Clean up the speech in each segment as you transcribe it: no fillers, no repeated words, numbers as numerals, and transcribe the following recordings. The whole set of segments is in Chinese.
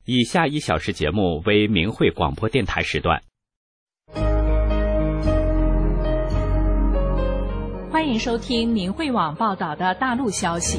以下1小时节目为明慧广播电台时段。 欢迎收听明慧网报道的大陆消息。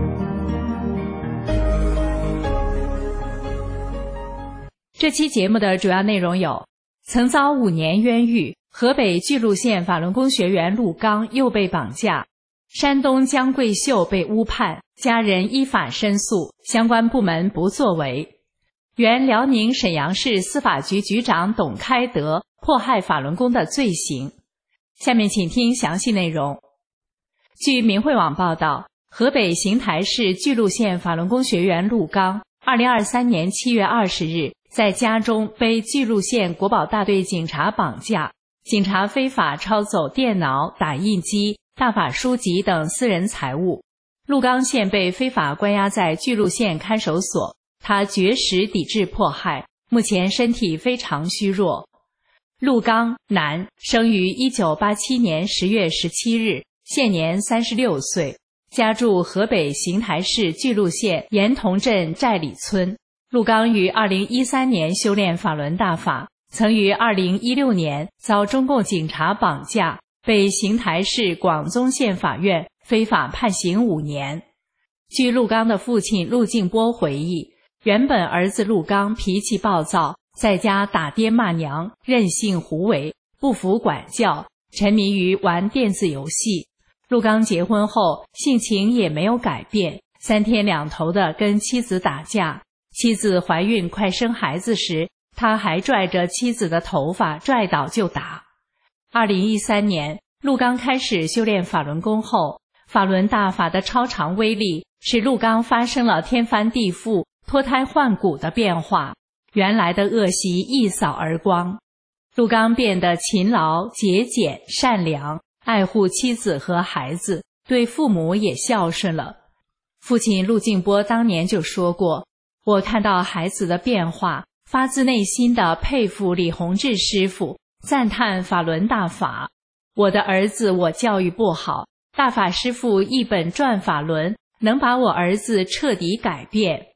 这期节目的主要内容有：曾遭5年冤狱，河北巨鹿县法轮功学员陆刚又被绑架；山东姜桂秀被诬判，家人依法申诉，相关部门不作为。原辽宁沈阳市司法局局长董开德迫害法轮功的罪行。下面请听详细内容。据明慧网报道，河北邢台市巨鹿县法轮功学员陆刚2023年7月20日在家中被巨鹿县国保大队警察绑架，警察非法抄走电脑、打印机、大法书籍等私人财物。陆刚现被非法关押在巨鹿县看守所，他绝食抵制迫害，目前身体非常虚弱。陆刚，男，生于1987年10月17日，现年36岁，家住河北邢台市巨鹿县岩同镇寨里村。陆刚于2013年修炼法轮大法，曾于2016年遭中共警察绑架，被邢台市广宗县法院非法判刑5年。据陆刚的父亲陆敬波回忆，原本儿子陆刚脾气暴躁，在家打爹骂娘，任性胡为，不服管教，沉迷于玩电子游戏。陆刚结婚后性情也没有改变，3天2头的跟妻子打架。妻子怀孕快生孩子时，他还拽着妻子的头发拽倒就打。2013年，陆刚开始修炼法轮功后，法轮大法的超常威力使陆刚发生了天翻地覆、脱胎换骨的变化，原来的恶习一扫而光。陆刚变得勤劳、节俭、善良，爱护妻子和孩子，对父母也孝顺了。父亲陆敬波当年就说过，我看到孩子的变化，发自内心地佩服李洪志师傅，赞叹法轮大法。我的儿子我教育不好，大法师父一本转法轮，能把我儿子彻底改变。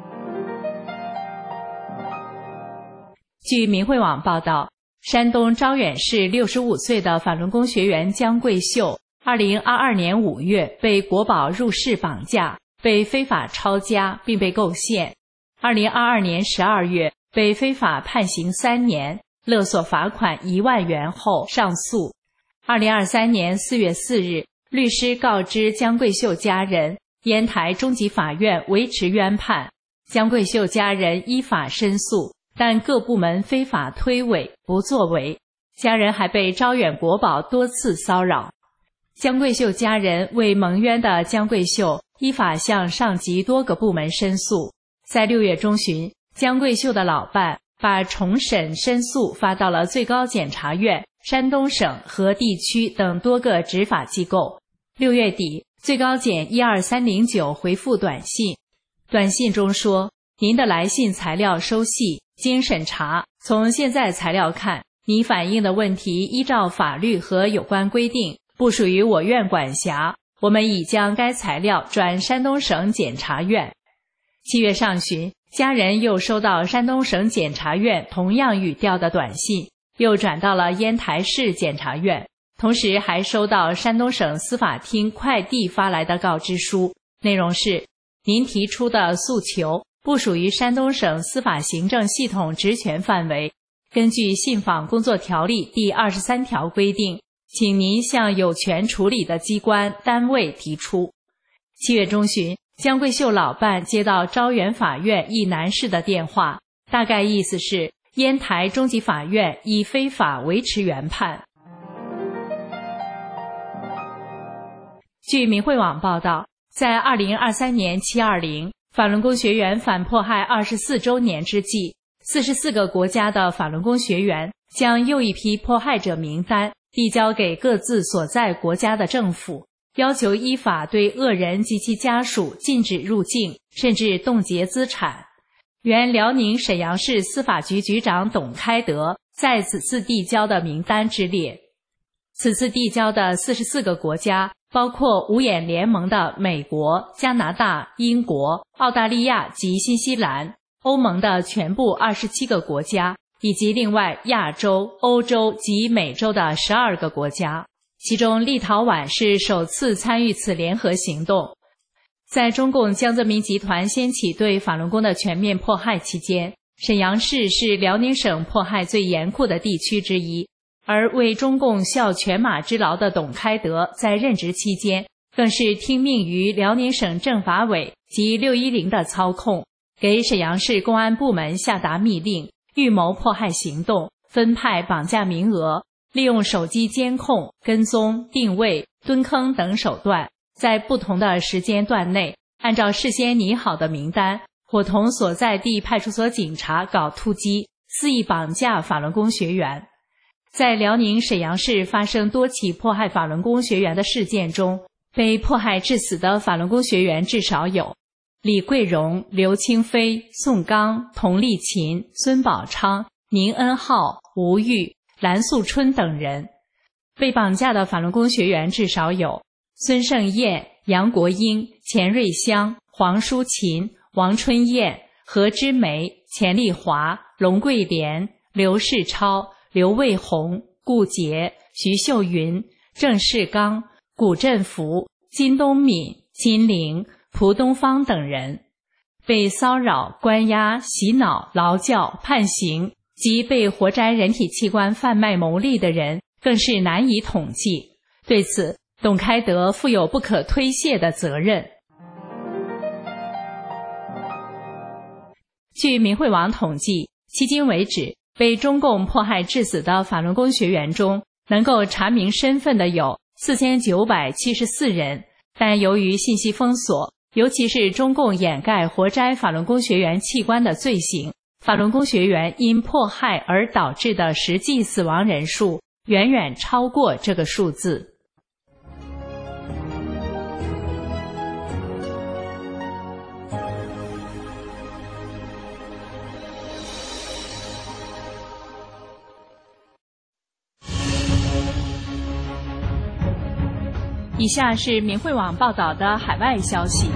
据明慧网报道，山东招远市65岁的法轮功学员姜桂秀2022年5月被国保入室绑架，被非法抄家并被构陷。2022年12月被非法判刑3年，勒索罚款1万元后上诉。2023年4月4日，律师告知姜桂秀家人，烟台中级法院维持原判，姜桂秀家人依法申诉，但各部门非法推诿不作为，家人还被招远国保多次骚扰。姜桂秀家人为蒙冤的姜桂秀依法向上级多个部门申诉。在6月中旬，姜桂秀的老伴把重审申诉发到了最高检察院、山东省和地区等多个执法机构。6月底，最高检12309回复短信，短信中说，您的来信材料收系，经审查，从现在材料看，你反映的问题依照法律和有关规定，不属于我院管辖，我们已将该材料转山东省检察院。7月上旬，家人又收到山东省检察院同样语调的短信，又转到了烟台市检察院，同时还收到山东省司法厅快递发来的告知书，内容是：您提出的诉求不属于山东省司法行政系统职权范围，根据信访工作条例第23条规定，请您向有权处理的机关单位提出。7月中旬，姜桂秀老伴接到招远法院一男士的电话，大概意思是烟台中级法院以非法维持原判。据明慧网报道，在2023年720法轮功学员反迫害24周年之际，44个国家的法轮功学员将又一批迫害者名单递交给各自所在国家的政府，要求依法对恶人及其家属禁止入境，甚至冻结资产。原辽宁沈阳市司法局局长董开德在此次递交的名单之列。此次递交的44个国家包括五眼联盟的美国、加拿大、英国、澳大利亚及新西兰， 欧盟的全部27个国家，以及另外亚洲、欧洲及美洲的12个国家，其中立陶宛是首次参与此联合行动。在中共江泽民集团掀起对法轮功的全面迫害期间，沈阳市是辽宁省迫害最严酷的地区之一，而为中共效犬马之劳的董开德在任职期间，更是听命于辽宁省政法委及610的操控，给沈阳市公安部门下达密令，预谋迫害行动，分派绑架名额，利用手机监控、跟踪、定位、蹲坑等手段，在不同的时间段内，按照事先拟好的名单，伙同所在地派出所警察搞突击，肆意绑架法轮功学员。在辽宁沈阳市发生多起迫害法轮功学员的事件中，被迫害致死的法轮功学员至少有李桂荣、刘清飞、宋刚、童立琴、孙宝昌、宁恩浩、吴玉、蓝素春等人。被绑架的法轮功学员至少有孙盛燕、杨国英、钱瑞香、黄淑琴、王春燕、何之梅、钱丽华、龙桂莲、刘世超、刘卫红、顾杰、徐秀云、郑世刚、古振福、金东敏、金玲、蒲东方等人。被骚扰、关押、洗脑、劳教、判刑及被活摘人体器官贩卖牟利的人更是难以统计。对此，董开德负有不可推卸的责任。据明慧网统计，迄今为止，被中共迫害致死的法轮功学员中，能够查明身份的有4974人，但由于信息封锁，尤其是中共掩盖活摘法轮功学员器官的罪行，法轮功学员因迫害而导致的实际死亡人数远远超过这个数字。以下是明慧网报道的海外消息。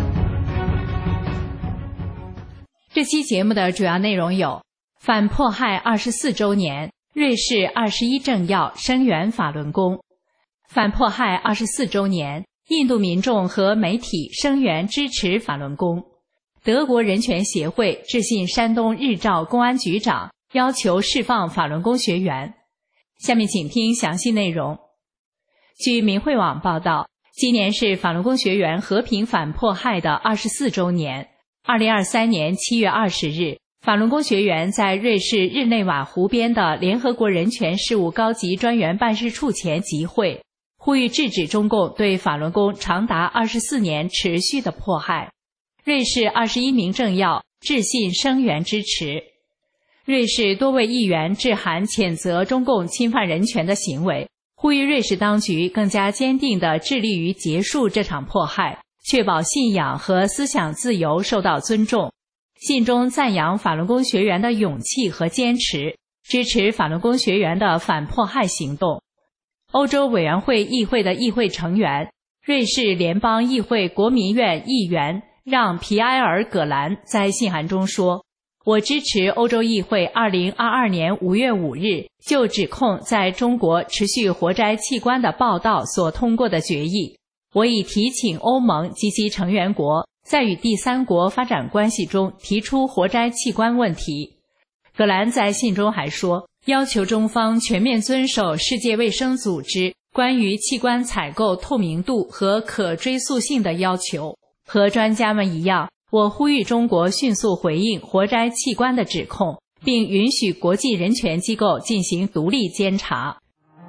这期节目的主要内容有：反迫害24周年，瑞士21政要声援法轮功；反迫害24周年，印度民众和媒体声援支持法轮功；德国人权协会致信山东日照公安局长，要求释放法轮功学员。下面请听详细内容。据明慧网报道，今年是法轮功学员和平反迫害的24周年。2023年7月20日，法轮功学员在瑞士日内瓦湖边的联合国人权事务高级专员办事处前集会，呼吁制止中共对法轮功长达24年持续的迫害。瑞士21名政要致信声援支持。瑞士多位议员致函谴责中共侵犯人权的行为，呼吁瑞士当局更加坚定地致力于结束这场迫害，确保信仰和思想自由受到尊重。信中赞扬法轮功学员的勇气和坚持，支持法轮功学员的反迫害行动。欧洲委员会议会的议会成员、瑞士联邦议会国民院议员让·皮埃尔·葛兰在信函中说：我支持欧洲议会2022年5月5日就指控在中国持续活摘器官的报道所通过的决议。我已提请欧盟及其成员国在与第三国发展关系中提出活摘器官问题。葛兰在信中还说，要求中方全面遵守世界卫生组织关于器官采购透明度和可追溯性的要求。和专家们一样，我呼吁中国迅速回应活摘器官的指控，并允许国际人权机构进行独立监察。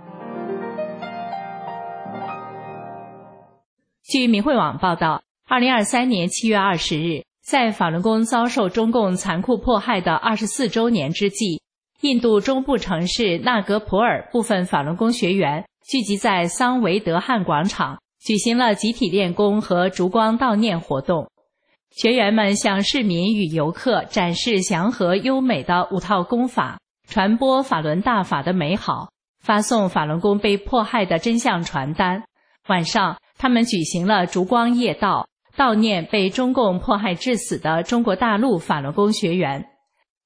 据明慧网报道，2023年7月20日，在法轮功遭受中共残酷迫害的24周年之际，印度中部城市纳格普尔部分法轮功学员聚集在桑维德汉广场，举行了集体练功和烛光悼念活动。学员们向市民与游客展示祥和优美的5套功法，传播法轮大法的美好，发送法轮功被迫害的真相传单。晚上，他们举行了烛光夜悼，悼念被中共迫害致死的中国大陆法轮功学员。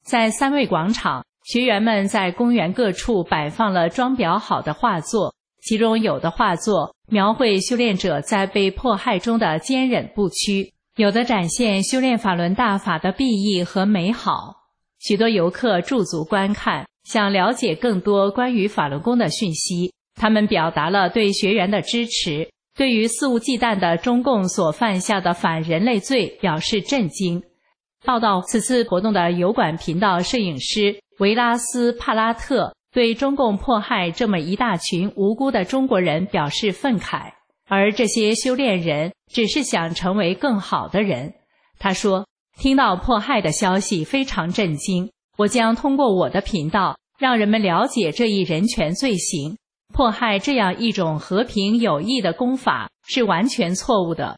在三位广场，学员们在公园各处摆放了装裱好的画作，其中有的画作描绘修炼者在被迫害中的坚忍不屈，有的展现修炼法轮大法的裨益和美好。许多游客驻足观看，想了解更多关于法轮功的讯息。他们表达了对学员的支持，对于肆无忌惮的中共所犯下的反人类罪表示震惊。报道此次活动的油管频道摄影师维拉斯·帕拉特对中共迫害这么一大群无辜的中国人表示愤慨，而这些修炼人只是想成为更好的人。他说，听到迫害的消息非常震惊，我将通过我的频道让人们了解这一人权罪行。迫害这样一种和平有益的功法是完全错误的。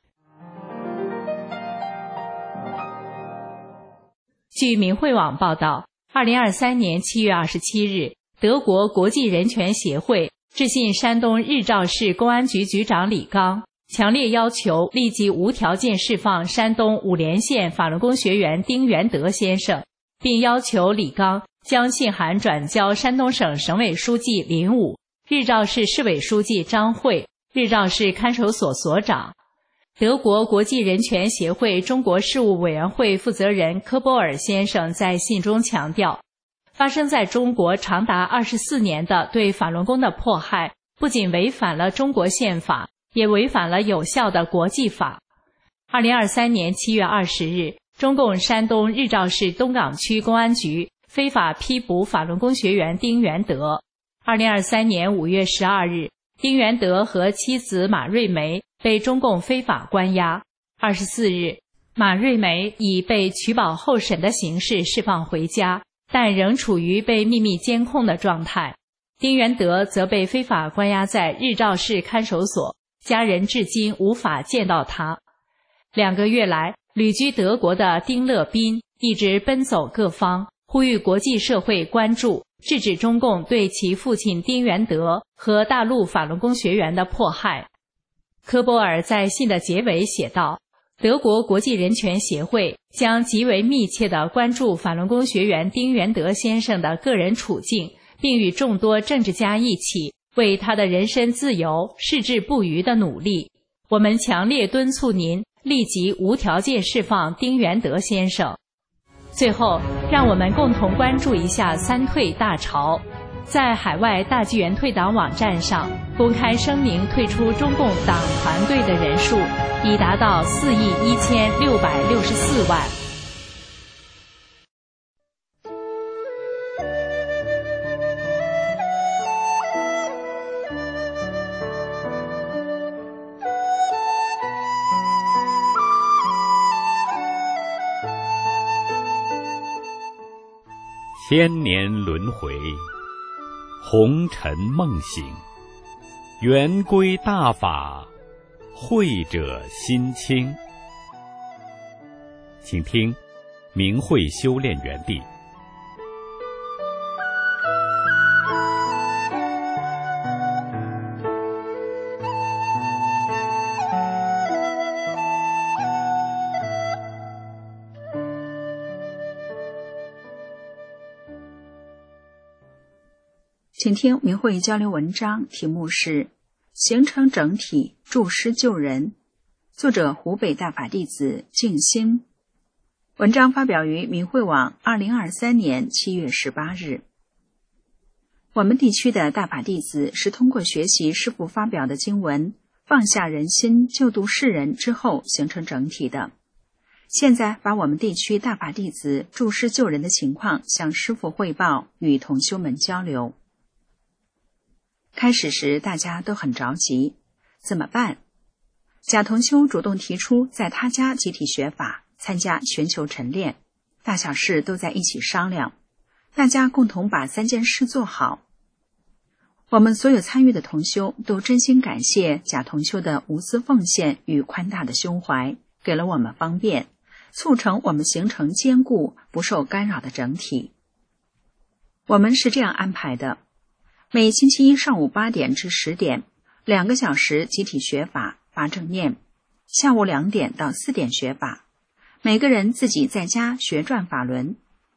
据明慧网报道，2023年7月27日，德国国际人权协会致信山东日照市公安局局长李刚，强烈要求立即无条件释放山东五莲县法轮功学员丁元德先生，并要求李刚将信函转交山东省省委书记林武、日照市市委书记张慧、日照市看守所所长。德国国际人权协会中国事务委员会负责人科波尔先生在信中强调，发生在中国长达24年的对法轮功的迫害，不仅违反了中国宪法，也违反了有效的国际法。2023年7月20日，中共山东日照市东岗区公安局非法批捕法轮功学员丁元德。2023年5月12日，丁元德和妻子马瑞梅被中共非法关押。24日，马瑞梅以被取保候审的形式释放回家，但仍处于被秘密监控的状态。丁元德则被非法关押在日照市看守所，家人至今无法见到他。2个月来，旅居德国的丁乐斌一直奔走各方，呼吁国际社会关注，制止中共对其父亲丁元德和大陆法轮功学员的迫害。科波尔在信的结尾写道，德国国际人权协会将极为密切地关注法轮功学员丁元德先生的个人处境，并与众多政治家一起为他的人身自由矢志不渝地努力。我们强烈敦促您立即无条件释放丁元德先生。最后，让我们共同关注一下三退大潮。在海外大纪元退党网站上公开声明退出中共党团队的人数已达到4.1664亿。 千年轮回，红尘梦醒，圆规大法，慧者心清。请听明慧修炼园地。 请听明慧交流文章，题目是《形成整体，助师救人》，作者湖北大法弟子静心。文章发表于明慧网2023年7月18日。我们地区的大法弟子是通过学习师父发表的经文，放下人心，救度世人之后形成整体的。现在把我们地区大法弟子助师救人的情况向师父汇报，与同修们交流。开始时大家都很着急，怎么办？贾同修主动提出在他家集体学法，参加全球晨练，大小事都在一起商量，大家共同把3件事做好。我们所有参与的同修都真心感谢贾同修的无私奉献与宽大的胸怀，给了我们方便，促成我们形成坚固不受干扰的整体。我们是这样安排的，每星期一上午8点至10点，2个小时集体学法发正念，下午2点到4点学法，每个人自己在家学转法轮。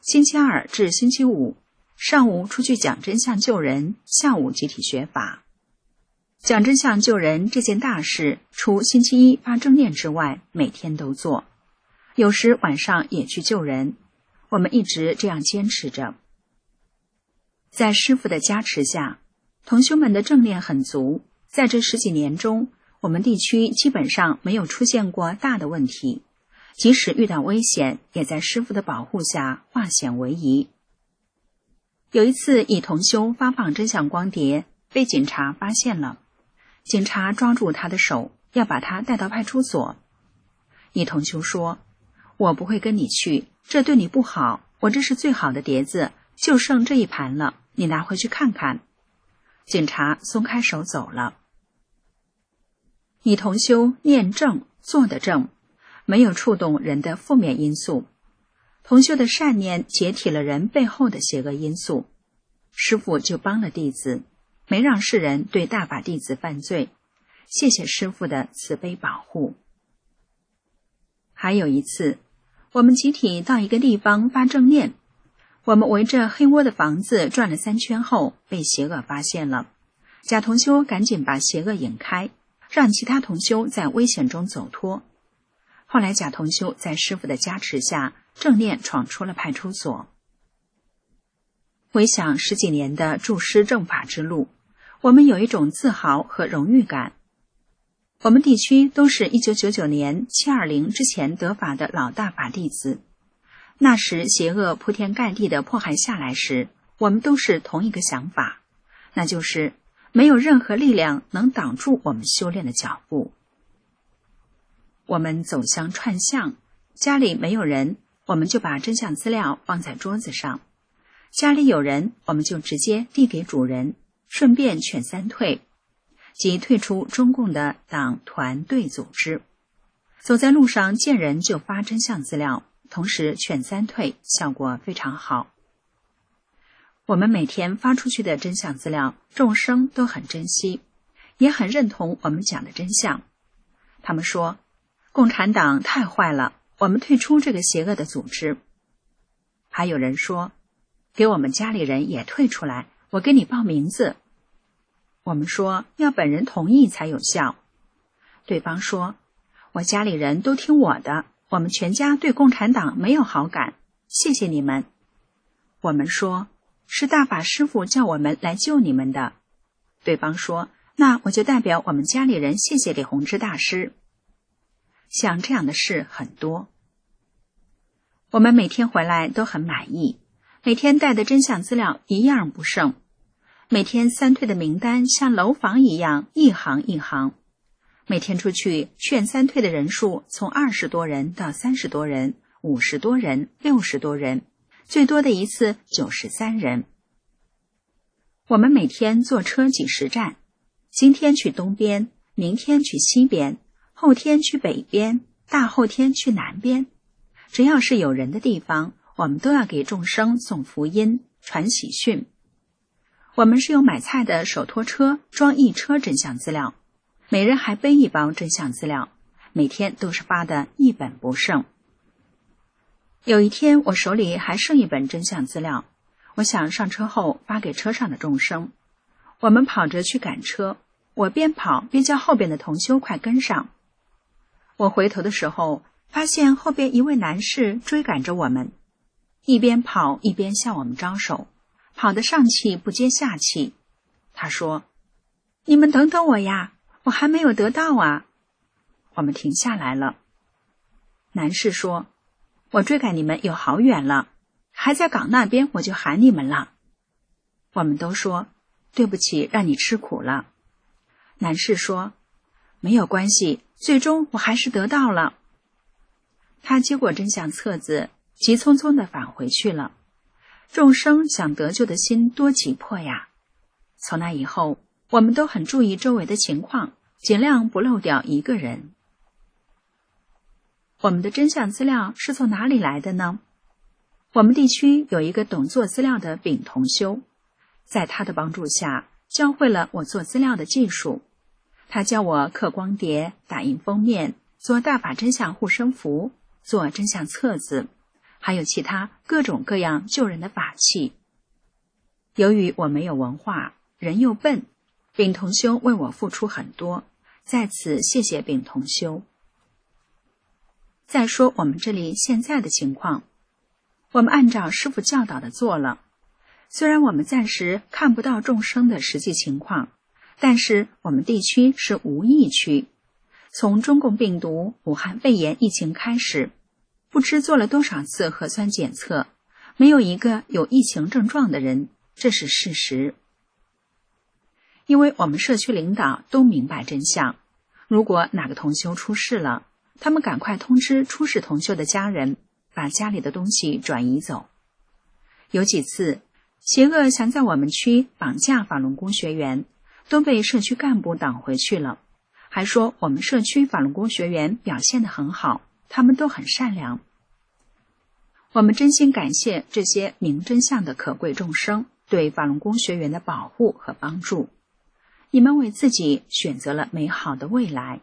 星期二至星期五，上午出去讲真相救人，下午集体学法。讲真相救人这件大事，除星期一发正念之外，每天都做。有时晚上也去救人，我们一直这样坚持着。在师父的加持下，同修们的正念很足，在这10几年中，我们地区基本上没有出现过大的问题，即使遇到危险，也在师父的保护下化险为夷。有一次，乙同修发放真相光碟，被警察发现了，警察抓住他的手，要把他带到派出所。乙同修说：“我不会跟你去，这对你不好，我这是最好的碟子，就剩这一盘了，你拿回去看看。”警察松开手走了。乙同修念正，做得正，没有触动人的负面因素。同修的善念解体了人背后的邪恶因素，师父就帮了弟子，没让世人对大法弟子犯罪。谢谢师父的慈悲保护。还有一次，我们集体到一个地方发正念，我们围着黑窝的房子转了3圈后，被邪恶发现了。甲同修赶紧把邪恶引开，让其他同修在危险中走脱。后来甲同修在师父的加持下，正念闯出了派出所。回想10几年的助师正法之路，我们有一种自豪和荣誉感。我们地区都是1999年720之前得法的老大法弟子，那时邪恶铺天盖地的迫害下来时，我们都是同一个想法，那就是没有任何力量能挡住我们修炼的脚步。我们走乡串巷，家里没有人，我们就把真相资料放在桌子上；家里有人，我们就直接递给主人，顺便劝3退，即退出中共的党团队组织。走在路上见人就发真相资料，同时劝3退，效果非常好。我们每天发出去的真相资料，众生都很珍惜，也很认同我们讲的真相。他们说，共产党太坏了，我们退出这个邪恶的组织。还有人说，给我们家里人也退出来，我给你报名字。我们说，要本人同意才有效。对方说，我家里人都听我的，我们全家对共产党没有好感，谢谢你们。我们说，是大法师父叫我们来救你们的。对方说，那我就代表我们家里人谢谢李洪志大师。像这样的事很多。我们每天回来都很满意，每天带的真相资料一样不剩，每天3退的名单像楼房一样，一行一行。每天出去劝3退的人数从20多人到30多人、50多人、60多人，最多的一次93人。我们每天坐车几10站，今天去东边，明天去西边，后天去北边，大后天去南边。只要是有人的地方，我们都要给众生送福音，传喜讯。我们是用买菜的手拖车装1车真相资料，每人还背1包真相资料，每天都是发的一本不剩。有一天我手里还剩1本真相资料，我想上车后发给车上的众生。我们跑着去赶车，我边跑边叫后边的同修快跟上。我回头的时候，发现后边一位男士追赶着我们，一边跑一边向我们招手，跑得上气不接下气。他说，你们等等我呀，我还没有得到啊。我们停下来了。男士说，我追赶你们有好远了，还在岗那边我就喊你们了。我们都说，对不起，让你吃苦了。男士说，没有关系，最终我还是得到了。他接过真相册子，急匆匆地返回去了。众生想得救的心多急迫呀！从那以后，我们都很注意周围的情况，尽量不漏掉一个人。我们的真相资料是从哪里来的呢？我们地区有一个懂做资料的丙同修，在他的帮助下，教会了我做资料的技术。他教我刻光碟、打印封面、做大法真相护身符、做真相册子， 还有其他各种各样救人的法器。由于我没有文化，人又笨，丙同修为我付出很多，在此谢谢丙同修。再说我们这里现在的情况，我们按照师父教导的做了，虽然我们暂时看不到众生的实际情况，但是我们地区是无疫区，从中共病毒武汉肺炎疫情开始，不知做了多少次核酸检测，没有一个有疫情症状的人，这是事实。因为我们社区领导都明白真相，如果哪个同修出事了，他们赶快通知出事同修的家人，把家里的东西转移走。有几次邪恶想在我们区绑架法轮功学员，都被社区干部挡回去了，还说我们社区法轮功学员表现得很好，他们都很善良。我们真心感谢这些明真相的可贵众生对法轮功学员的保护和帮助，你们为自己选择了美好的未来。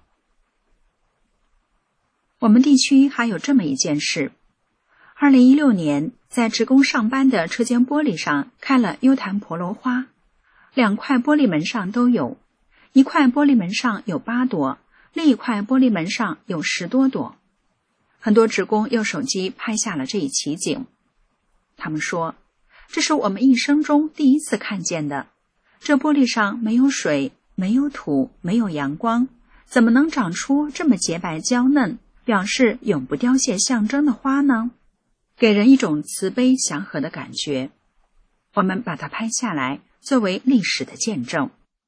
我们地区还有这么一件事，2016年在职工上班的车间玻璃上开了优昙婆罗花，2块玻璃门上都有，一块玻璃门上有8朵，另一块玻璃门上有10多朵。很多职工用手机拍下了这一奇景，他们说，这是我们一生中第一次看见的，这玻璃上没有水，没有土，没有阳光，怎么能长出这么洁白娇嫩，表示永不凋谢象征的花呢？给人一种慈悲祥和的感觉。我们把它拍下来，作为历史的见证。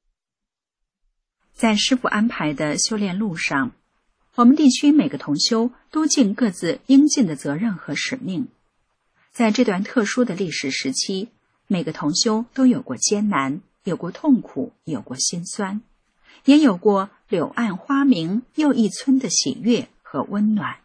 在师父安排的修炼路上，我们地区每个同修都尽各自应尽的责任和使命。在这段特殊的历史时期，每个同修都有过艰难，有过痛苦，有过辛酸，也有过柳暗花明又一村的喜悦和温暖。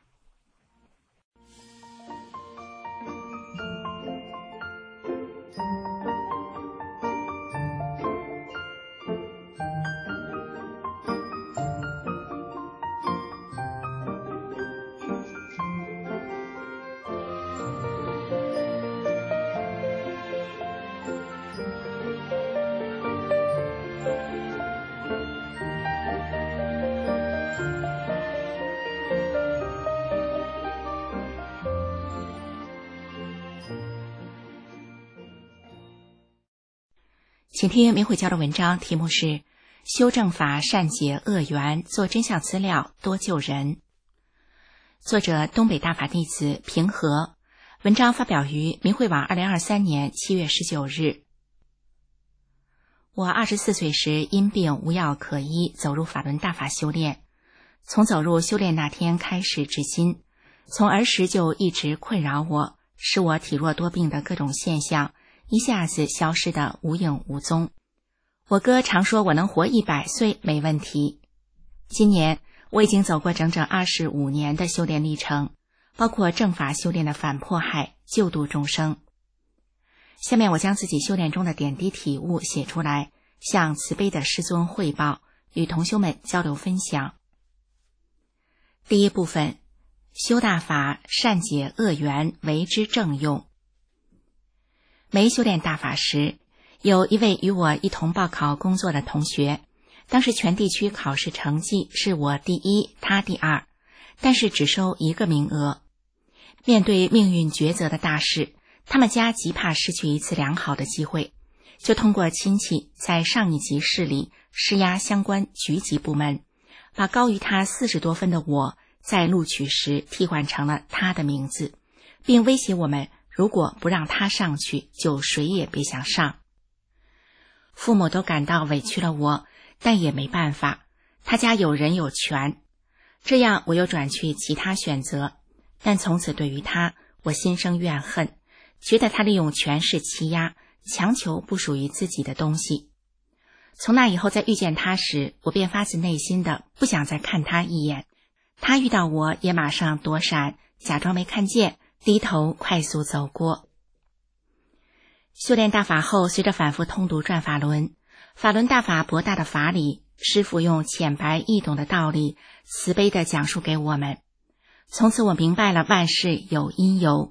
请听明慧教的文章，题目是修正法善解恶缘，做真相资料多救人。作者东北大法弟子平和，文章发表于明慧网2023年7月19日。我24岁时因病无药可医，走入法轮大法修炼。从走入修炼那天开始至今，从儿时就一直困扰我，使我体弱多病的各种现象一下子消失得无影无踪。我哥常说我能活100岁没问题。今年我已经走过整整25年的修炼历程，包括正法修炼的反迫害、救度众生。下面我将自己修炼中的点滴体悟写出来，向慈悲的师尊汇报，与同修们交流分享。第一部分，修大法善解恶缘，为之正用。没修炼大法时，有一位与我一同报考工作的同学，当时全地区考试成绩是我第1，他第2，但是只收1个名额。面对命运抉择的大事，他们家极怕失去一次良好的机会，就通过亲戚在上一级市里施压相关局级部门，把高于他40多分的我在录取时替换成了他的名字，并威胁我们如果不让他上去，就谁也别想上。父母都感到委屈了我，但也没办法，他家有人有权。这样我又转去其他选择，但从此对于他，我心生怨恨，觉得他利用权势欺压，强求不属于自己的东西。从那以后，在遇见他时，我便发自内心的不想再看他一眼。他遇到我也马上躲闪，假装没看见，低头快速走过。修炼大法后，随着反复通读转法轮，法轮大法博大的法理，师父用浅白易懂的道理，慈悲地讲述给我们。从此我明白了万事有因由，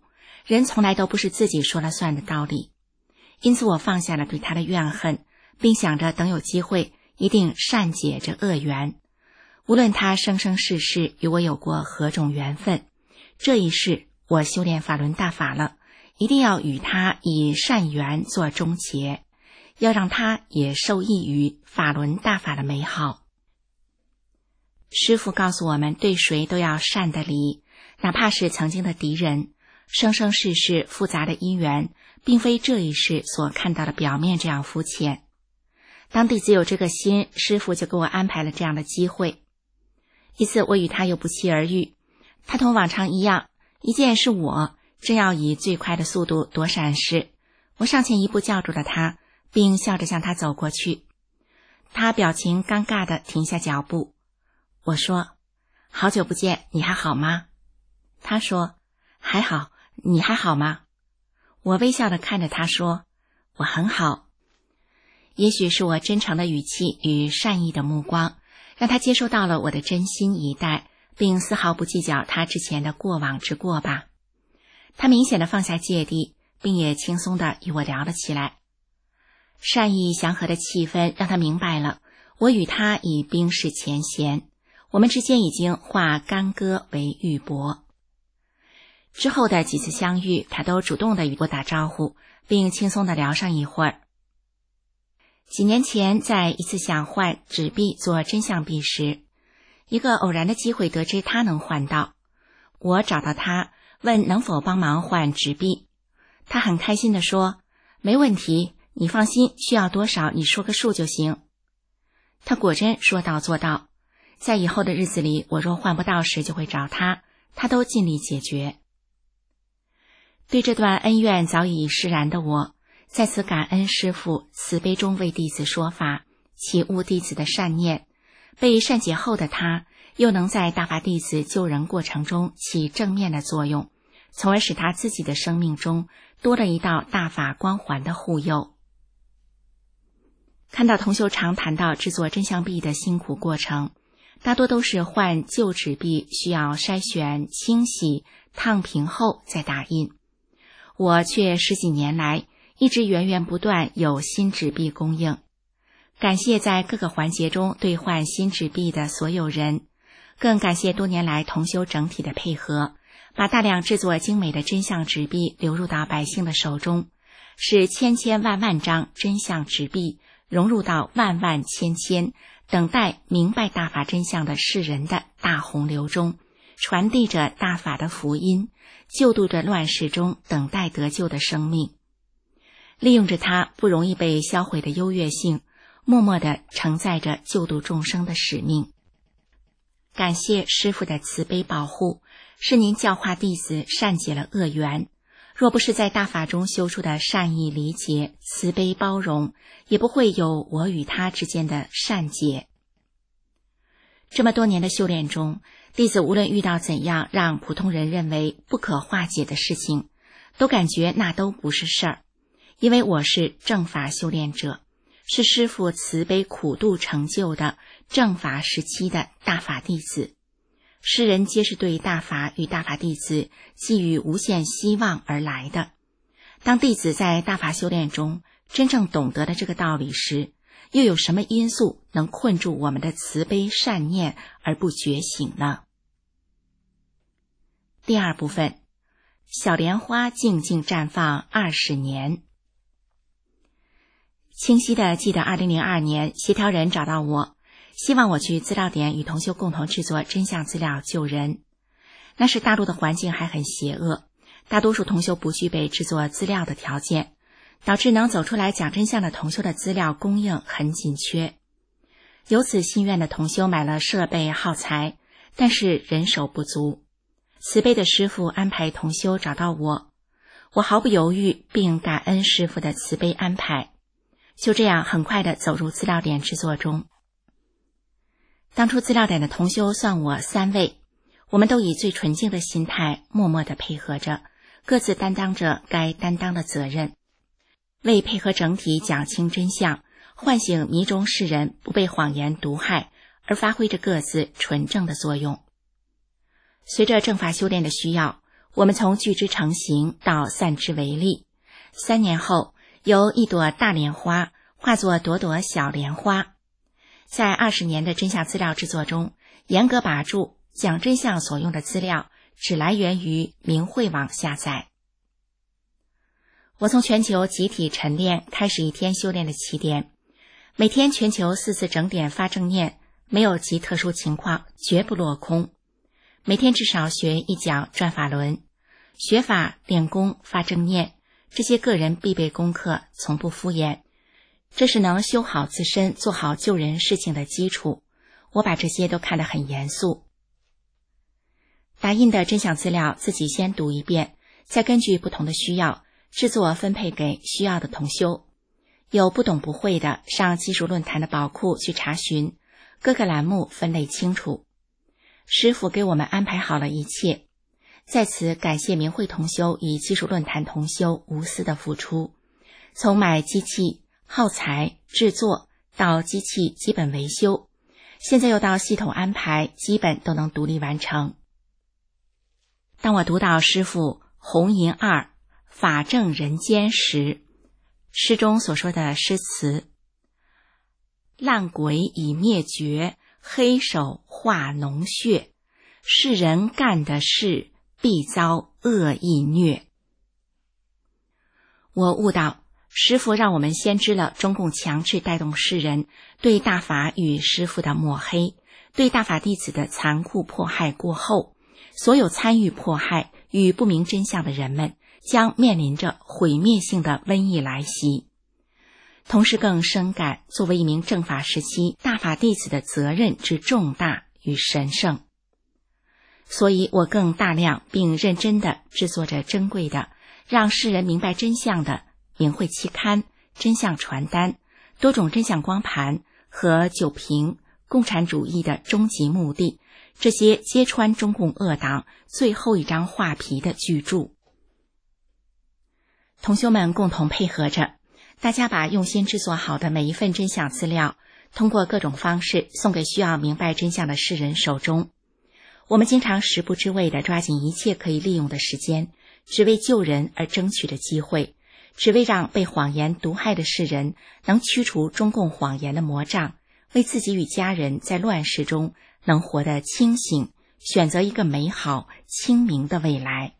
人从来都不是自己说了算的道理，因此我放下了对他的怨恨，并想着等有机会一定善解这恶缘。无论他生生世世与我有过何种缘分，这一世我修炼法轮大法了，一定要与他以善缘做终结，要让他也受益于法轮大法的美好。师父告诉我们，对谁都要善的礼，哪怕是曾经的敌人，生生世世复杂的因缘，并非这一世所看到的表面这样肤浅。当弟子有这个心，师父就给我安排了这样的机会。一次我与他又不期而遇，他同往常一样，一见是我，正要以最快的速度躲闪时，我上前一步叫住了他，并笑着向他走过去。他表情尴尬地停下脚步。我说：好久不见，你还好吗？他说：还好，你还好吗？我微笑地看着他说：我很好。也许是我真诚的语气与善意的目光，让他接收到了我的真心以待，并丝毫不计较他之前的过往之过吧。他明显地放下芥蒂，并也轻松地与我聊了起来。善意祥和的气氛让他明白了，我与他已冰释前嫌，我们之间已经化干戈为玉帛。之后的几次相遇，他都主动地与我打招呼，并轻松地聊上一会儿。几年前，在一次想换纸币做真相币时，一个偶然的机会得知他能换到，我找到他，问能否帮忙换纸币。他很开心地说：没问题，你放心，需要多少你说个数就行。他果真说到做到，在以后的日子里，我若换不到时就会找他，他都尽力解决。对这段恩怨早已释然的我，再次感恩师父慈悲中为弟子说法，启悟弟子的善念。被善解后的他，又能在大法弟子救人过程中起正面的作用，从而使他自己的生命中多了一道大法光环的护佑。看到同修常谈到制作真相币的辛苦过程，大多都是换旧纸币需要筛选、清洗、烫平后再打印。我却十几年来一直源源不断有新纸币供应，感谢在各个环节中兑换新纸币的所有人，更感谢多年来同修整体的配合，把大量制作精美的真相纸币流入到百姓的手中，使千千万万张真相纸币融入到万万千千等待明白大法真相的世人的大洪流中，传递着大法的福音，救度着乱世中等待得救的生命。利用着它不容易被销毁的优越性，默默地承载着救度众生的使命。感谢师父的慈悲保护，是您教化弟子善解了恶缘。若不是在大法中修出的善意理解、慈悲包容，也不会有我与他之间的善解。这么多年的修炼中，弟子无论遇到怎样让普通人认为不可化解的事情，都感觉那都不是事儿，因为我是正法修炼者，是师父慈悲苦度成就的正法时期的大法弟子。世人皆是对大法与大法弟子寄予无限希望而来的。当弟子在大法修炼中真正懂得了这个道理时，又有什么因素能困住我们的慈悲善念而不觉醒呢？第二部分，小莲花静静绽放20年。清晰地记得2002年，协调人找到我，希望我去资料点与同修共同制作真相资料救人。那时大陆的环境还很邪恶，大多数同修不具备制作资料的条件，导致能走出来讲真相的同修的资料供应很紧缺。有此心愿的同修买了设备耗材，但是人手不足。慈悲的师父安排同修找到我，我毫不犹豫并感恩师父的慈悲安排，就这样很快地走入资料点制作中。当初资料点的同修算我3位，我们都以最纯净的心态默默地配合着，各自担当着该担当的责任，为配合整体讲清真相，唤醒迷中世人不被谎言毒害，而发挥着各自纯正的作用。随着正法修炼的需要， 我们从聚之成形到散之为粒，3年后由一朵大莲花化作朵朵小莲花。在20年的真相资料制作中，严格把住讲真相所用的资料只来源于明慧网下载。我从全球集体晨练开始一天修炼的起点，每天全球4次整点发正念，没有极特殊情况绝不落空。每天至少学1讲转法轮，学法练功发正念，这些个人必备功课从不敷衍，这是能修好自身做好救人事情的基础，我把这些都看得很严肃。打印的真相资料自己先读一遍，再根据不同的需要制作分配给需要的同修，有不懂不会的上技术论坛的宝库去查询，各个栏目分类清楚。师父给我们安排好了一切，在此感谢明慧同修与技术论坛同修无私的付出，从买机器、耗材、制作到机器基本维修，现在又到系统安排，基本都能独立完成。当我读到师父红银2法正人间时，诗中所说的诗词，烂鬼已灭绝，黑手化脓血，世人干的事必遭恶意虐。我悟到师父让我们先知了中共强制带动世人对大法与师父的抹黑，对大法弟子的残酷迫害过后，所有参与迫害与不明真相的人们将面临着毁灭性的瘟疫来袭。同时更深感作为一名正法时期大法弟子的责任之重大与神圣，所以我更大量并认真地制作着珍贵的让世人明白真相的明慧期刊、真相传单、多种真相光盘和9瓶共产主义的终极目的，这些揭穿中共恶党最后一张画皮的巨著。同修们共同配合着，大家把用心制作好的每一份真相资料通过各种方式送给需要明白真相的世人手中。我们经常食不知味地抓紧一切可以利用的时间，只为救人而争取的机会，只为让被谎言毒害的世人能驱除中共谎言的魔障，为自己与家人在乱世中能活得清醒，选择一个美好清明的未来。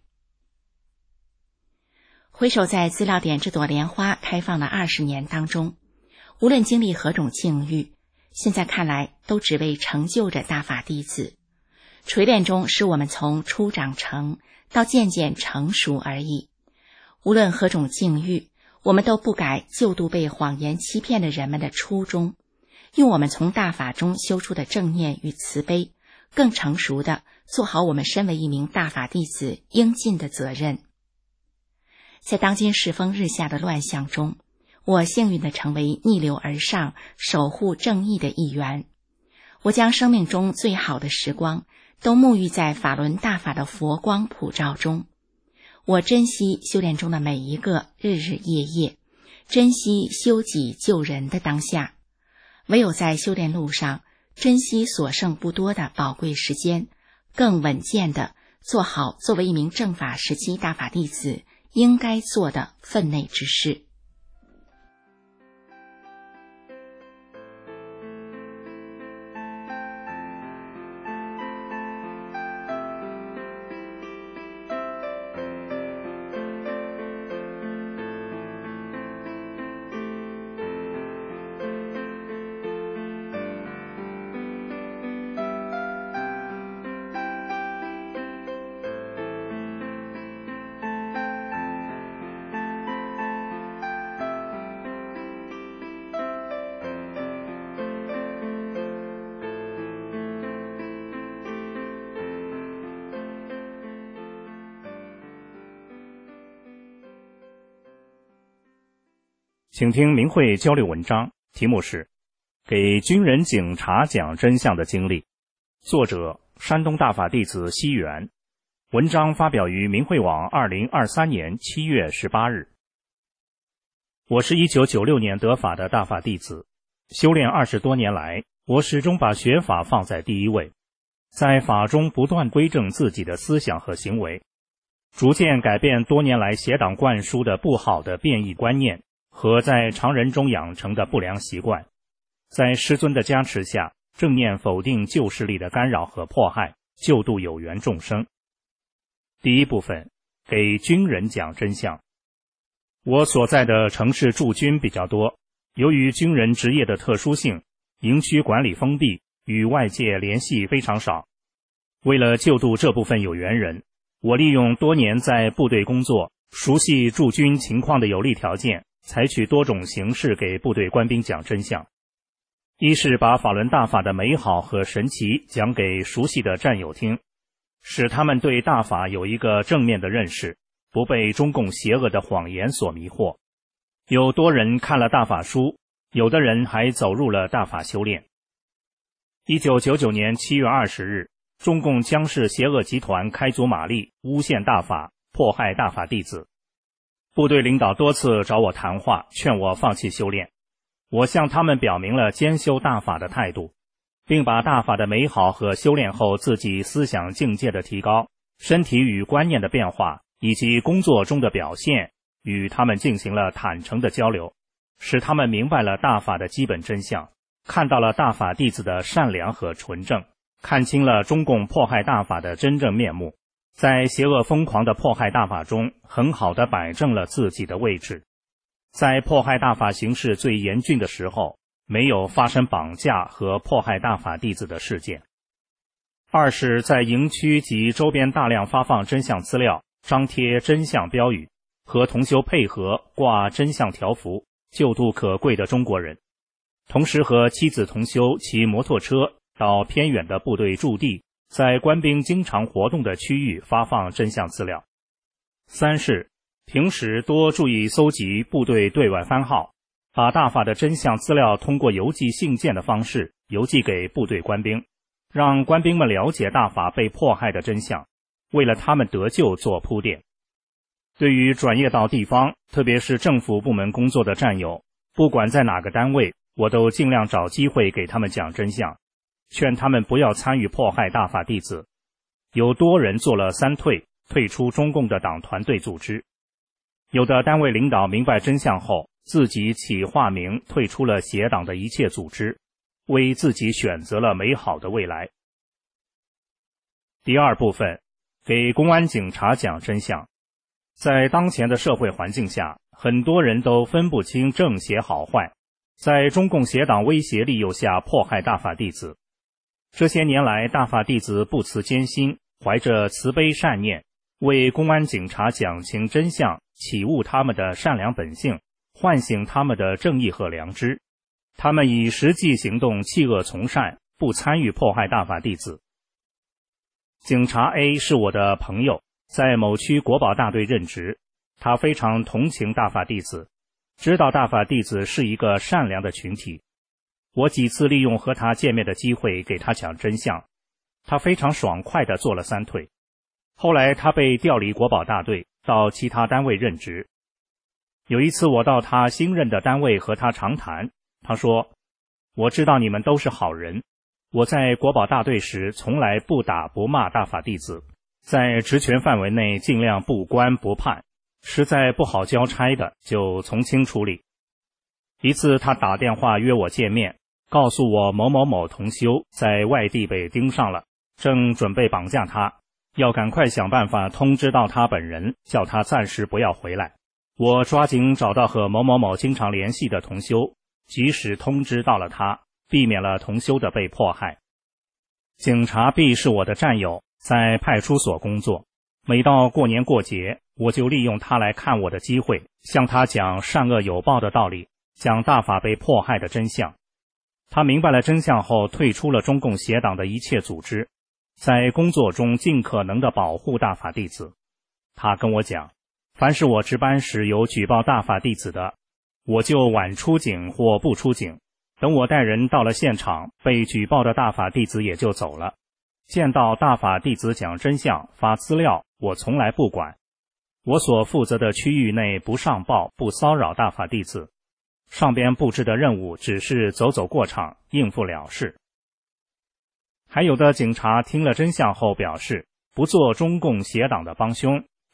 回首在资料点这朵莲花开放的20年当中，无论经历何种境遇，现在看来都只为成就着大法弟子。锤炼中使我们从初长成到渐渐成熟而已。无论何种境遇，我们都不改救度被谎言欺骗的人们的初衷，用我们从大法中修出的正念与慈悲，更成熟地做好我们身为一名大法弟子应尽的责任。在当今世风日下的乱象中，我幸运地成为逆流而上守护正义的一员。我将生命中最好的时光都沐浴在法轮大法的佛光普照中。我珍惜修炼中的每一个日日夜夜，珍惜修己救人的当下。唯有在修炼路上珍惜所剩不多的宝贵时间，更稳健地做好作为一名正法时期大法弟子应该做的分内之事。 请听明慧交流文章，题目是给军人警察讲真相的经历，作者山东大法弟子西元，文章发表于明慧网2023年7月18日。我是1996年得法的大法弟子，修炼20多年来，我始终把学法放在第一位，在法中不断规正自己的思想和行为。 逐渐改变多年来邪党灌输的不好的变异观念和在常人中养成的不良习惯，在师尊的加持下，正面否定旧势力的干扰和迫害，救度有缘众生。第一部分，给军人讲真相。我所在的城市驻军比较多，由于军人职业的特殊性，营区管理封闭，与外界联系非常少。为了救度这部分有缘人，我利用多年在部队工作，熟悉驻军情况的有利条件，采取多种形式给部队官兵讲真相。一是把法轮大法的美好和神奇讲给熟悉的战友听，使他们对大法有一个正面的认识，不被中共邪恶的谎言所迷惑。有多人看了大法书，有的人还走入了大法修炼。1999年7月20日，中共江氏邪恶集团开足马力，诬陷大法，迫害大法弟子。部队领导多次找我谈话，劝我放弃修炼。我向他们表明了兼修大法的态度，并把大法的美好和修炼后自己思想境界的提高、身体与观念的变化以及工作中的表现与他们进行了坦诚的交流，使他们明白了大法的基本真相，看到了大法弟子的善良和纯正，看清了中共迫害大法的真正面目，在邪恶疯狂的迫害大法中很好地摆正了自己的位置。在迫害大法形势最严峻的时候，没有发生绑架和迫害大法弟子的事件。二是在营区及周边大量发放真相资料，张贴真相标语，和同修配合挂真相条幅，救度可贵的中国人。同时和妻子同修骑摩托车到偏远的部队驻地，在官兵经常活动的区域发放真相资料。三是平时多注意搜集部队对外番号，把大法的真相资料通过邮寄信件的方式邮寄给部队官兵，让官兵们了解大法被迫害的真相，为了他们得救做铺垫。对于转业到地方，特别是政府部门工作的战友，不管在哪个单位，我都尽量找机会给他们讲真相，劝他们不要参与迫害大法弟子。有多人做了3退，退出中共的党团队组织。有的单位领导明白真相后，自己起化名退出了邪党的一切组织，为自己选择了美好的未来。第二部分，给公安警察讲真相。在当前的社会环境下，很多人都分不清正邪好坏，在中共邪党威胁利诱下迫害大法弟子。这些年来，大法弟子不辞艰辛，怀着慈悲善念，为公安警察讲清真相，启悟他们的善良本性，唤醒他们的正义和良知。他们以实际行动弃恶从善，不参与迫害大法弟子。警察 A 是我的朋友，在某区国保大队任职，他非常同情大法弟子，知道大法弟子是一个善良的群体。我几次利用和他见面的机会给他讲真相，他非常爽快地做了3退。后来他被调离国保大队，到其他单位任职。有一次我到他新任的单位和他长谈，他说：我知道你们都是好人，我在国保大队时从来不打不骂大法弟子，在职权范围内尽量不关不判，实在不好交差的就从轻处理。一次他打电话约我见面，告诉我某某某同修在外地被盯上了，正准备绑架他，要赶快想办法通知到他本人，叫他暂时不要回来。我抓紧找到和某某某经常联系的同修，及时通知到了他，避免了同修的被迫害。警察 B 是我的战友，在派出所工作，每到过年过节，我就利用他来看我的机会，向他讲善恶有报的道理，讲大法被迫害的真相。他明白了真相后，退出了中共邪党的一切组织，在工作中尽可能地保护大法弟子。他跟我讲，凡是我值班时有举报大法弟子的，我就晚出警或不出警，等我带人到了现场，被举报的大法弟子也就走了。见到大法弟子讲真相发资料，我从来不管。我所负责的区域内不上报不骚扰大法弟子，上边布置的任务只是走走过场，应付了事。还有的警察听了真相后表示，不做中共邪党的帮凶，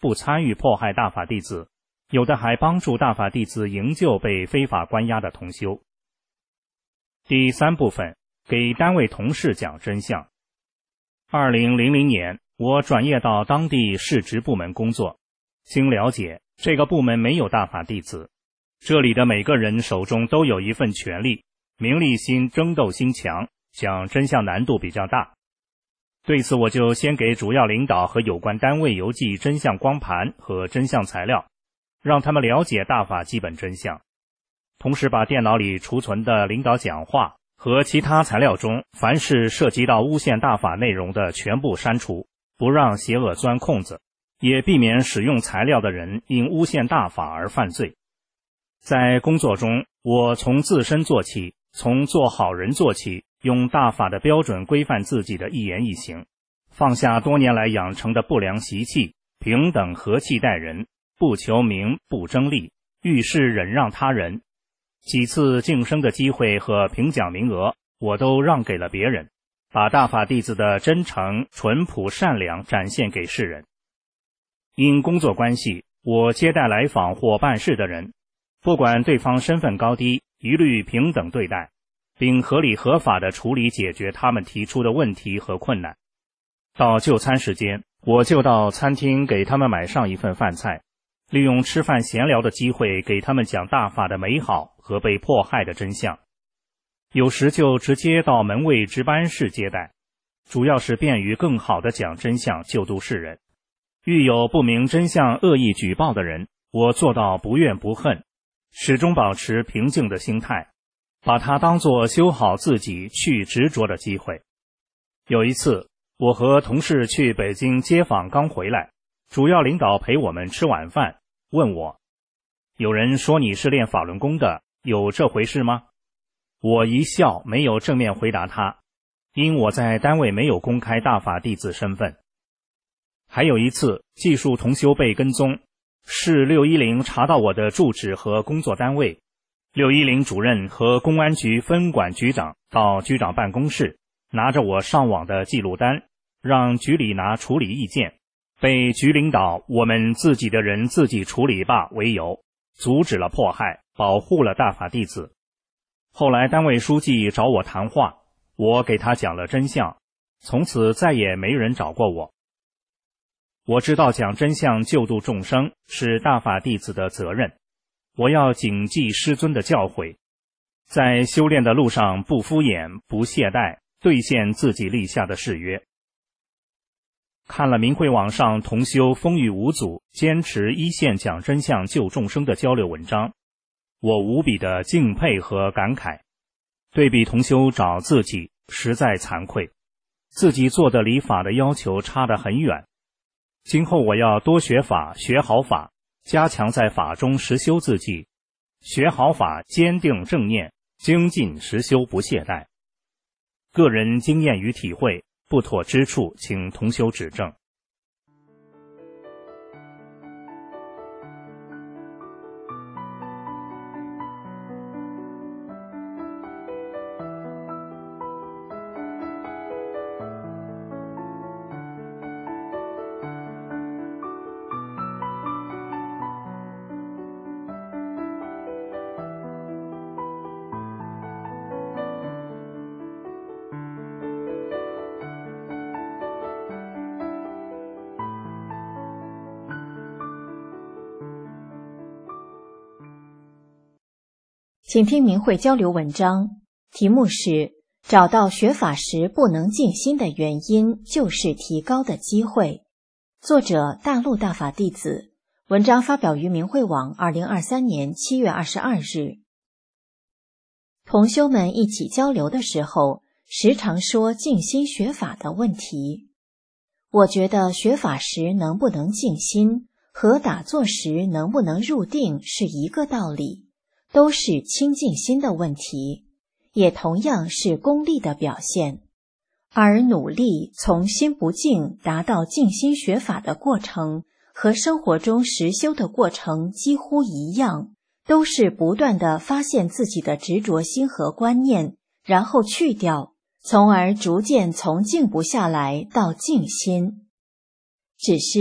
不参与迫害大法弟子，有的还帮助大法弟子营救被非法关押的同修。第3部分，给单位同事讲真相。2000年，我转业到当地市职部门工作，经了解，这个部门没有大法弟子，这里的每个人手中都有一份权力，名利心、争斗心强，讲真相难度比较大。对此，我就先给主要领导和有关单位邮寄真相光盘和真相材料，让他们了解大法基本真相，同时把电脑里储存的领导讲话和其他材料中凡是涉及到诬陷大法内容的全部删除，不让邪恶钻空子，也避免使用材料的人因诬陷大法而犯罪。在工作中，我从自身做起，从做好人做起，用大法的标准规范自己的一言一行，放下多年来养成的不良习气，平等和气待人，不求名不争利，遇事忍让他人。几次晋升的机会和评奖名额，我都让给了别人，把大法弟子的真诚、淳朴、善良展现给世人。因工作关系，我接待来访或办事的人，不管对方身份高低，一律平等对待，并合理合法地处理解决他们提出的问题和困难。到就餐时间，我就到餐厅给他们买上一份饭菜，利用吃饭闲聊的机会给他们讲大法的美好和被迫害的真相。有时就直接到门卫值班室接待，主要是便于更好地讲真相，救度世人。遇有不明真相恶意举报的人，我做到不怨不恨，始终保持平静的心态，把它当作修好自己去执着的机会。有一次，我和同事去北京街访刚回来，主要领导陪我们吃晚饭，问我，有人说你是练法轮功的，有这回事吗？我一笑，没有正面回答他，因我在单位没有公开大法弟子身份。还有一次，技术同修被跟踪，市610查到我的住址和工作单位，610主任和公安局分管局长到局长办公室，拿着我上网的记录单，让局里拿处理意见，被局领导我们自己的人自己处理吧为由，阻止了迫害，保护了大法弟子。后来单位书记找我谈话，我给他讲了真相，从此再也没人找过我。我知道讲真相救度众生是大法弟子的责任，我要谨记师尊的教诲，在修炼的路上不敷衍不懈怠，兑现自己立下的誓约。看了明慧网上同修风雨无阻，坚持一线讲真相救众生的交流文章，我无比的敬佩和感慨。对比同修找自己，实在惭愧，自己做的离法的要求差得很远。今后我要多学法，学好法，加强在法中实修自己，学好法，坚定正念，精进实修，不懈怠。个人经验与体会，不妥之处，请同修指正。 请听明慧交流文章，题目是找到学法时不能静心的原因，就是提高的机会。作者大陆大法弟子，文章发表于明慧网2023年7月22日。同修们一起交流的时候，时常说静心学法的问题。我觉得学法时能不能静心，和打坐时能不能入定是一个道理，都是清净心的问题，也同样是功力的表现。而努力从心不静达到静心学法的过程，和生活中实修的过程几乎一样，都是不断地发现自己的执着心和观念，然后去掉，从而逐渐从静不下来到静心。只是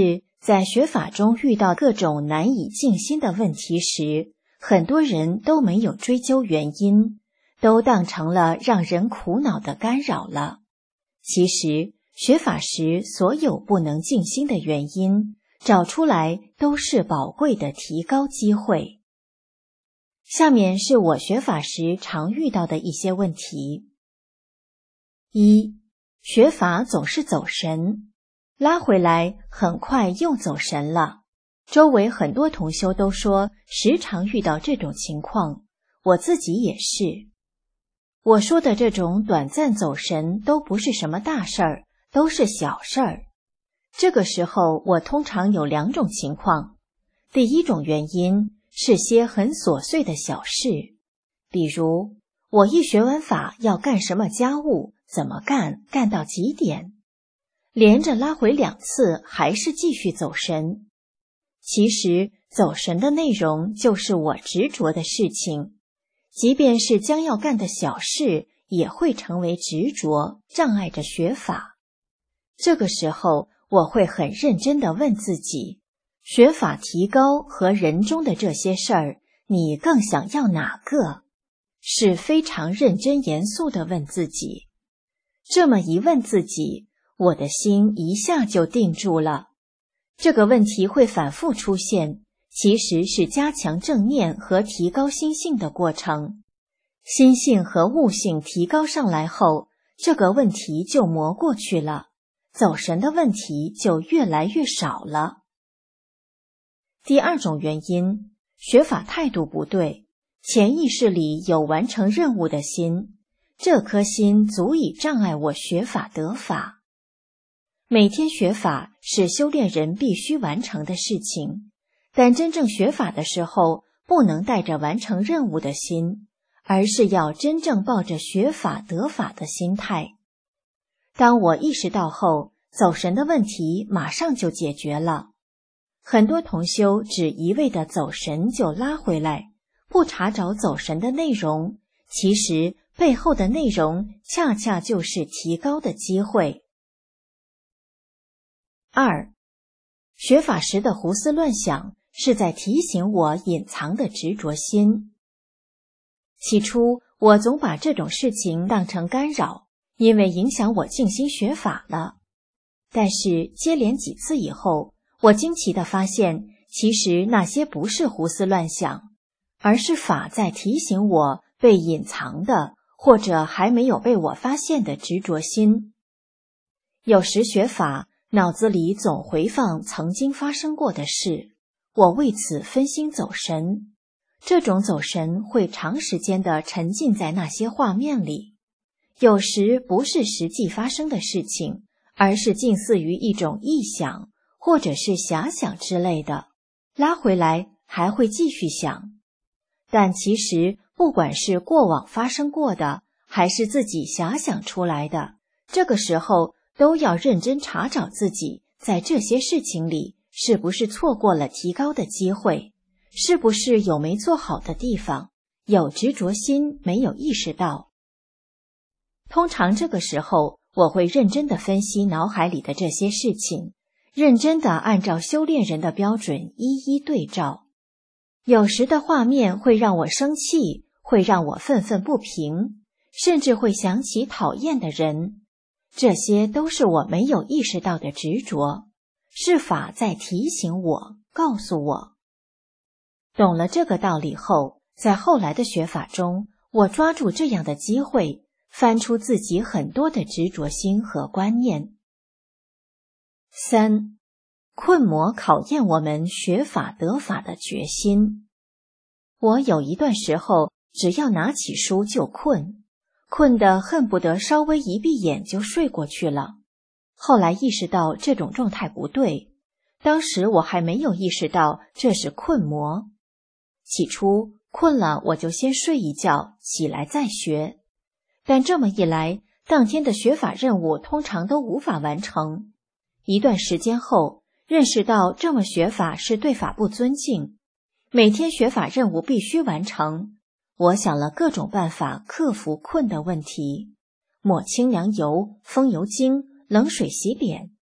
在学法中遇到各种难以静心的问题时，很多人都没有追究原因，都当成了让人苦恼的干扰了。其实，学法时所有不能静心的原因，找出来都是宝贵的提高机会。下面是我学法时常遇到的一些问题。一、学法总是走神，拉回来很快又走神了。周围很多同修都说时常遇到这种情况，我自己也是。我说的这种短暂走神都不是什么大事儿，都是小事儿。这个时候我通常有2种情况。第一种原因是些很琐碎的小事，比如我一学完法要干什么家务，怎么干，干到几点，连着拉回2次还是继续走神。其实走神的内容就是我执着的事情，即便是将要干的小事也会成为执着，障碍着学法。这个时候我会很认真地问自己，学法提高和人中的这些事儿，你更想要哪个？是非常认真严肃地问自己。这么一问自己，我的心一下就定住了。这个问题会反复出现，其实是加强正念和提高心性的过程。心性和悟性提高上来后，这个问题就磨过去了，走神的问题就越来越少了。第2种原因，学法态度不对，潜意识里有完成任务的心，这颗心足以障碍我学法得法。每天学法是修炼人必须完成的事情，但真正学法的时候，不能带着完成任务的心，而是要真正抱着学法得法的心态。当我意识到后，走神的问题马上就解决了。很多同修只一味的走神就拉回来，不查找走神的内容，其实背后的内容恰恰就是提高的机会。2. 学法时的胡思乱想是在提醒我隐藏的执着心。起初我总把这种事情当成干扰，因为影响我静心学法了。但是接连几次以后，我惊奇地发现，其实那些不是胡思乱想，而是法在提醒我被隐藏的或者还没有被我发现的执着心。有时学法，脑子里总回放曾经发生过的事，我为此分心走神。这种走神会长时间地沉浸在那些画面里，有时不是实际发生的事情，而是近似于一种臆想或者是遐想之类的，拉回来还会继续想。但其实不管是过往发生过的，还是自己遐想出来的，这个时候都要认真查找自己在这些事情里是不是错过了提高的机会，是不是有没做好的地方，有执着心没有意识到。通常这个时候，我会认真地分析脑海里的这些事情，认真地按照修炼人的标准一一对照。有时的画面会让我生气，会让我愤愤不平，甚至会想起讨厌的人。这些都是我没有意识到的执着，是法在提醒我，告诉我。懂了这个道理后，在后来的学法中，我抓住这样的机会，翻出自己很多的执着心和观念。3. 困魔考验我们学法得法的决心。我有一段时候，只要拿起书就困得恨不得稍微一闭眼就睡过去了。后来意识到这种状态不对，当时我还没有意识到这是困魔。起初困了我就先睡一觉，起来再学。但这么一来，当天的学法任务通常都无法完成。一段时间后，认识到这么学法是对法不尊敬，每天学法任务必须完成。我想了各种办法克服困的问题，抹清凉油、风油精、冷水洗脸。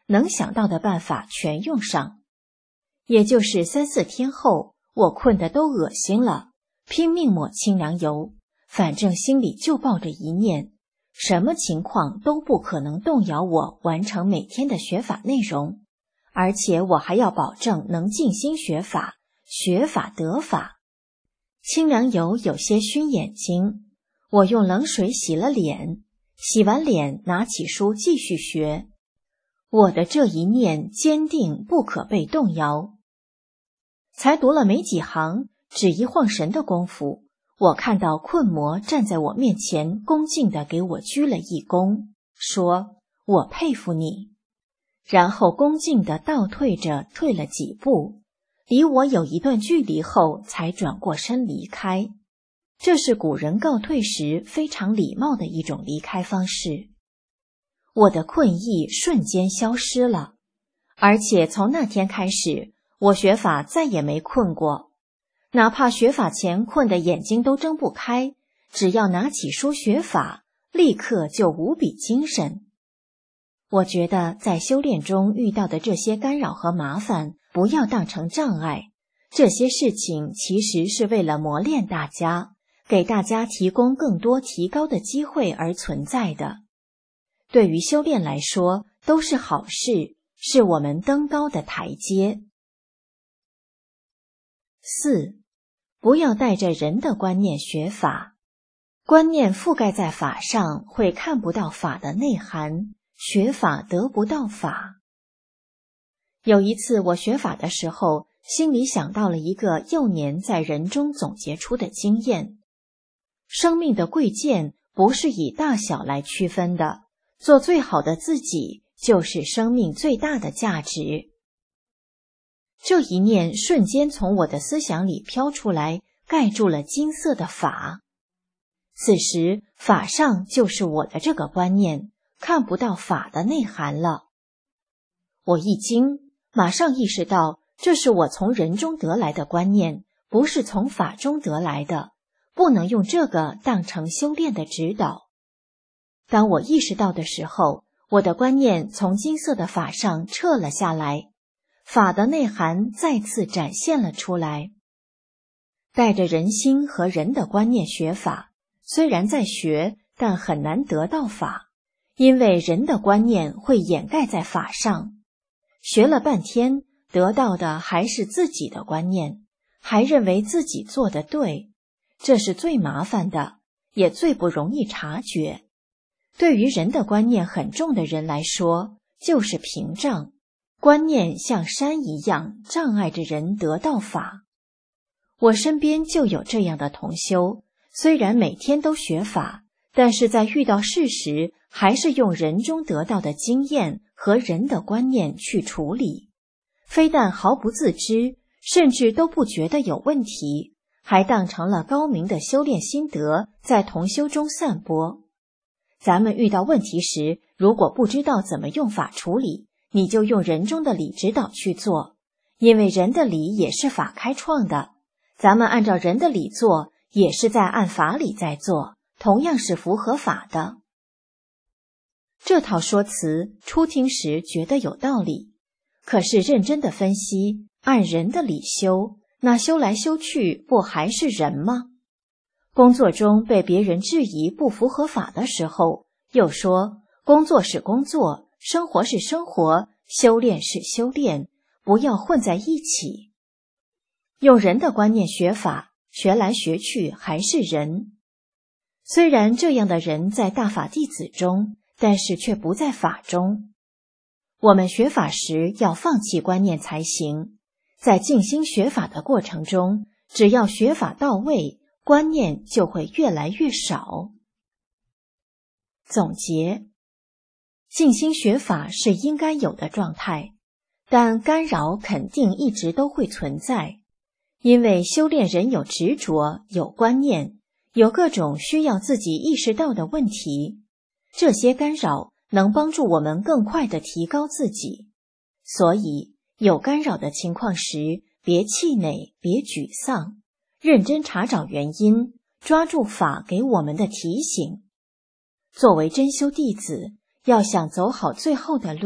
能想到的办法全用上。也就是3、4天后，我困得都恶心了，拼命抹清凉油，反正心里就抱着一念，什么情况都不可能动摇我完成每天的学法内容，而且我还要保证能静心学法，学法得法。清凉油有些熏眼睛，我用冷水洗了脸，洗完脸拿起书继续学。我的这一念坚定不可被动摇。才读了没几行，只一晃神的功夫，我看到困魔站在我面前，恭敬地给我鞠了一躬，说：“我佩服你。”然后恭敬地倒退着退了几步，离我有一段距离后才转过身离开。这是古人告退时非常礼貌的一种离开方式。我的困意瞬间消失了，而且从那天开始，我学法再也没困过。哪怕学法前困得眼睛都睁不开，只要拿起书学法，立刻就无比精神。我觉得在修炼中遇到的这些干扰和麻烦，不要当成障碍，这些事情其实是为了磨练大家，给大家提供更多提高的机会而存在的。对于修炼来说，都是好事，是我们登高的台阶。4. 不要带着人的观念学法，观念覆盖在法上，会看不到法的内涵，学法得不到法。有一次我学法的时候，心里想到了一个幼年在人中总结出的经验：生命的贵贱不是以大小来区分的，做最好的自己就是生命最大的价值。这一念瞬间从我的思想里飘出来，盖住了金色的法。此时法上就是我的这个观念，看不到法的内涵了。我一惊，马上意识到这是我从人中得来的观念，不是从法中得来的，不能用这个当成修炼的指导。当我意识到的时候，我的观念从金色的法上撤了下来，法的内涵再次展现了出来。带着人心和人的观念学法，虽然在学，但很难得到法，因为人的观念会掩盖在法上。学了半天，得到的还是自己的观念，还认为自己做得对，这是最麻烦的，也最不容易察觉。对于人的观念很重的人来说，就是屏障，观念像山一样障碍着人得到法。我身边就有这样的同修，虽然每天都学法，但是在遇到事时，还是用人中得到的经验和人的观念去处理，非但毫不自知，甚至都不觉得有问题，还当成了高明的修炼心得，在同修中散播。咱们遇到问题时，如果不知道怎么用法处理，你就用人中的理指导去做，因为人的理也是法开创的，咱们按照人的理做，也是在按法理在做，同样是符合法的。这套说辞初听时觉得有道理，可是认真的分析，按人的理修，那修来修去不还是人吗？工作中被别人质疑不符合法的时候，又说工作是工作，生活是生活，修炼是修炼，不要混在一起。用人的观念学法，学来学去还是人。虽然这样的人在大法弟子中，但是却不在法中。我们学法时要放弃观念才行，在静心学法的过程中，只要学法到位，观念就会越来越少。总结：静心学法是应该有的状态，但干扰肯定一直都会存在，因为修炼人有执着，有观念，有各种需要自己意识到的问题，这些干扰能帮助我们更快地提高自己。所以有干扰的情况时，别气馁，别沮丧，认真查找原因，抓住法给我们的提醒。作为真修弟子，要想走好最后的路，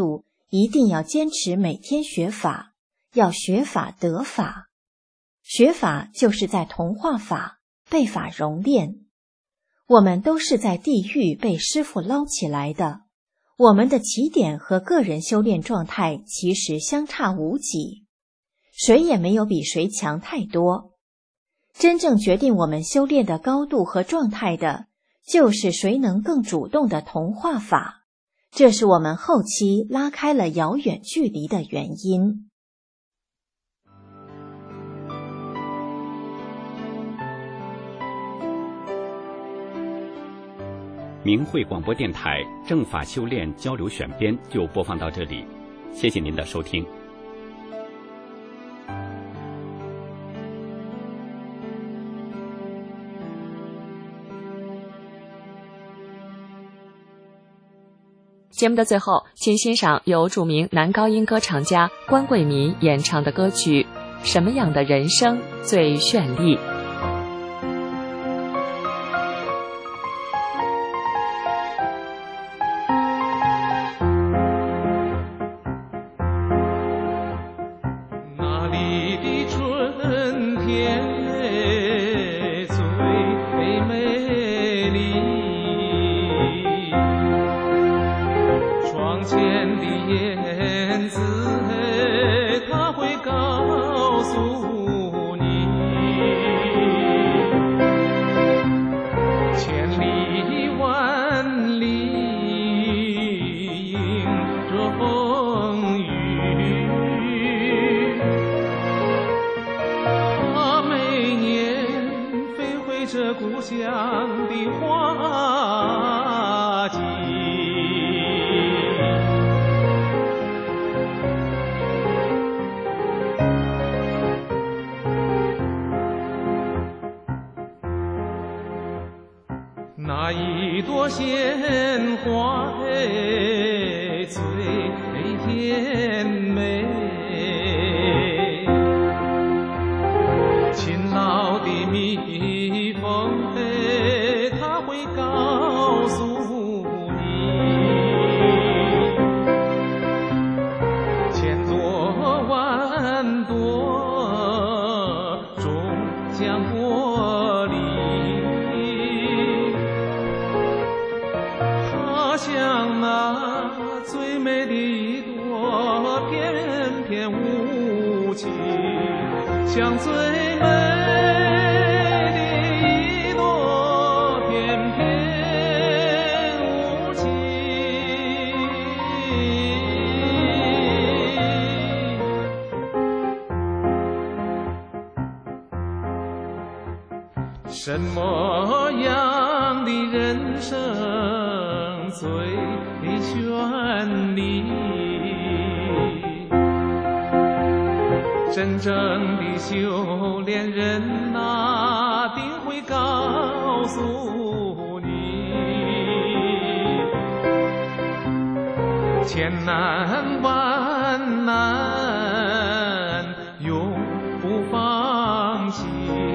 一定要坚持每天学法，要学法得法。学法就是在同化法，被法熔炼。我们都是在地狱被师父捞起来的，我们的起点和个人修炼状态其实相差无几，谁也没有比谁强太多。真正决定我们修炼的高度和状态的，就是谁能更主动的同化法，这是我们后期拉开了遥远距离的原因。 明慧广播电台正法修炼交流选编就播放到这里，谢谢您的收听。 节目的最后，请欣赏由著名男高音歌唱家关贵民演唱的歌曲《什么样的人生最绚丽》。 那一朵鲜花最甜美，勤劳的蜜蜂它会告诉你，千朵万朵终将脱离。像那最美的一朵翩翩舞旗，像最美的一朵翩翩舞旗。什么样的人生最绚丽？真正的修炼人定会告诉你，千难万难永不放弃，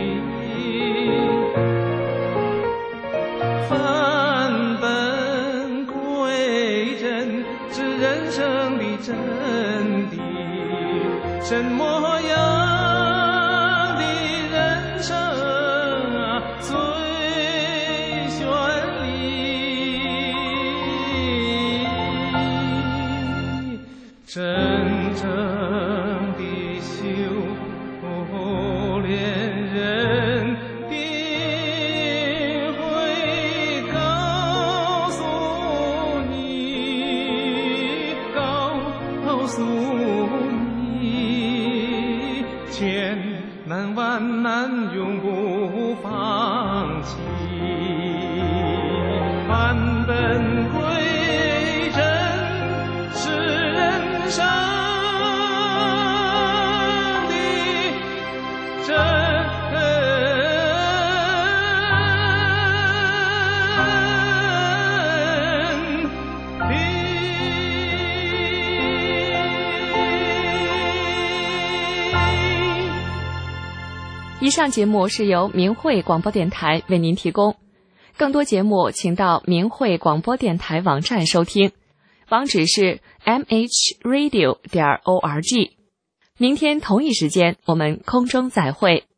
返本归真，知人生的真谛。什么样的人生最绚丽？真正的修炼人定会告诉你，告诉你，千难万难永不放弃，返本归真是人生的真谛。 以上节目是由明慧广播电台为您提供，更多节目请到明慧广播电台网站收听。 网址是 mhradio.org。明天同一时间我们空中再会。